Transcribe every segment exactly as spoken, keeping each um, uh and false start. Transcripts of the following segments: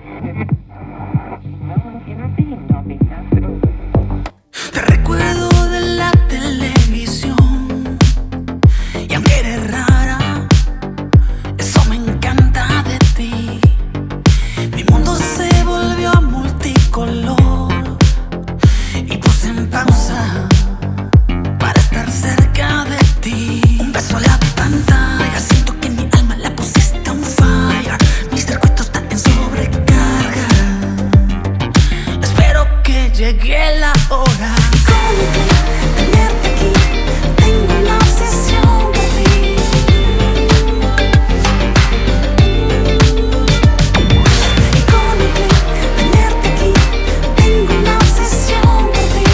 Te recuerdo de la televisión y aunque eres rara, eso me encanta de ti. Mi mundo se volvió multicolor y puse en pausa para estar cerca de ti. Un beso a la pantalla, siento que en mi alma la pusiste on fire. Mi circuito está en sobrecarga, espero que llegue la hora. Tenerte aquí, tengo una obsesión por ti. Y Coldplay, tenerte aquí, tengo una obsesión por ti.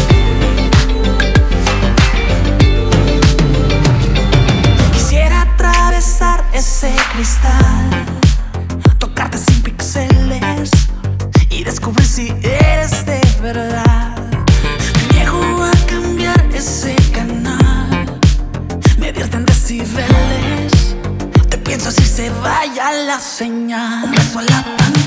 Quisiera atravesar ese cristal, tocarte sin píxeles y descubrir si eres de verdad. Me niego a cambiar ese canal, medirte en decibeles. Te pienso si se vaya la señal. Un beso a la pantalla.